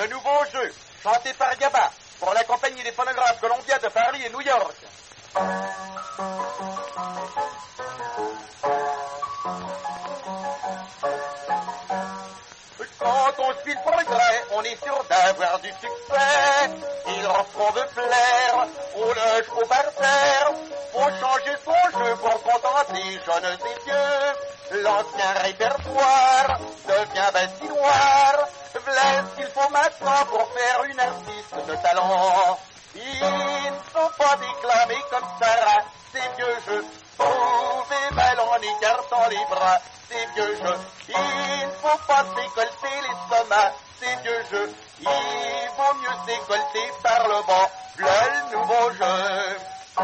le nouveau jeu, chanté par Gabba, pour la compagnie des phonographes Columbia de Paris et New York. Quand on suit le progrès, on est sûr d'avoir du succès. Et lorsqu'on veut plaire, on loge au parterre. Faut changer son jeu pour contenter jeunes et vieux. L'ancien répertoire devient bassinoire. Voilà ce qu'il faut maintenant pour faire une artiste de talent. Ils ne sont pas déclamés comme Sarah, ces vieux jeux. Trouvez mal en écartant les bras, ces vieux jeux. Il ne faut pas décolleter les sommats, ces vieux jeux. Il vaut mieux décolleter par le bas, voilà le nouveau jeu.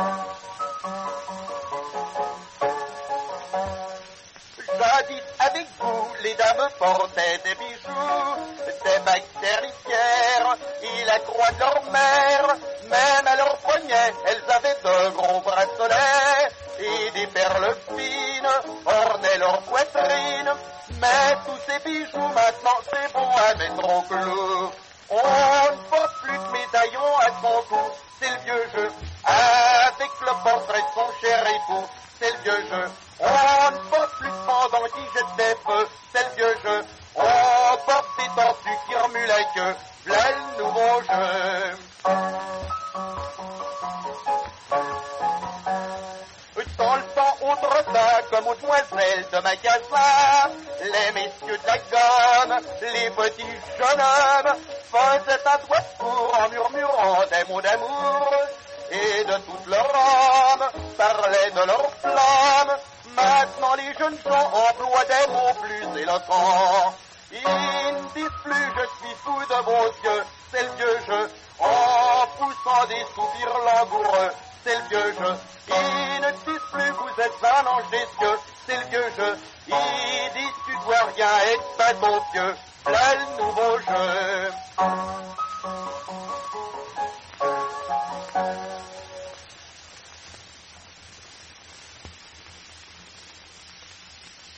Jadis avec vous, les dames portaient des bijoux, des bagues terrifières et la croix de leur mère. Même à leurs poignets, elles avaient de gros bracelets et des perles fines ornaient leur poitrine. Mais tous ces bijoux, maintenant, c'est bon à mettre au clou. On ne porte plus de médaillons à son cou, c'est le vieux jeu. Avec le portrait de son cher époux, c'est le vieux jeu. On ne porte plus de pendant qui jette des feux, c'est le vieux jeu. On porte des tortues qui remuent la queue, voilà le nouveau jeu. Dans le temps, autrefois, comme aux demoiselles de magasin, les messieurs de la gomme, les petits jeunes hommes, faisaient un doigt de cour en murmurant des mots d'amour, et de toute leur âme, parlaient de leur flamme. Maintenant, les jeunes gens emploient des mots plus éloquents. Ils ne disent plus « je suis fou de vos yeux », c'est le vieux jeu, en poussant des soupirs langoureux, c'est le vieux jeu. Ils ne disent plus « vous êtes un ange des cieux », c'est le vieux jeu. Ils disent « tu dois rien être pas ton pieux », voilà le nouveau jeu.